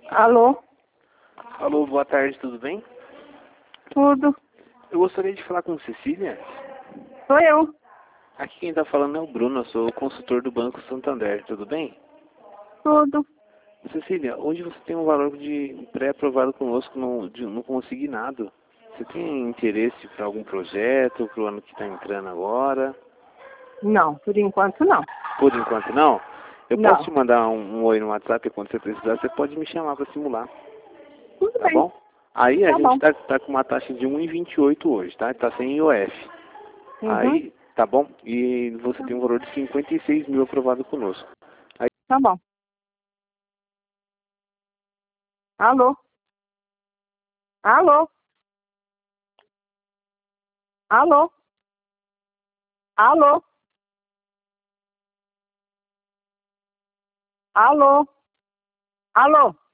Alô? Alô, boa tarde, tudo bem? Tudo. Eu gostaria de falar com Cecília. Sou eu. Aqui quem está falando é o Bruno, eu sou o consultor do Banco Santander, tudo bem? Tudo. Cecília, hoje você tem um valor de pré-aprovado conosco no consignado. Você tem interesse para algum projeto, para o ano que está entrando agora? Não, por enquanto não. Por enquanto não? Eu Não. posso te mandar um oi no WhatsApp, quando você precisar, você pode me chamar para simular, Tudo tá bem. bom? Aí a Tá gente bom. tá com uma taxa de 1,28 hoje, tá? Tá sem IOF. Uhum. Aí, tá bom? E você tem um valor de 56 mil aprovado conosco. Aí, Tá bom. Alô? Alô? Alô? Alô? Alô? Alô?